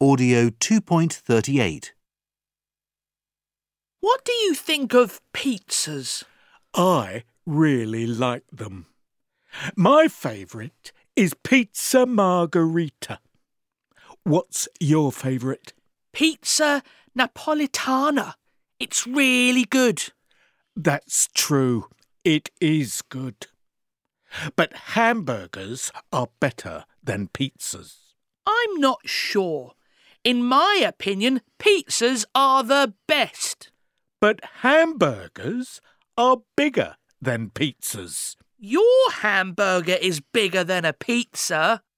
Audio 2.38. What do you think of pizzas? I really like them. My favourite is pizza margherita. What's your favourite? Pizza Napolitana. It's really good. That's true. It is good. But hamburgers are better than pizzas. I'm not sure. In my opinion, pizzas are the best. But hamburgers are bigger than pizzas. Your hamburger is bigger than a pizza.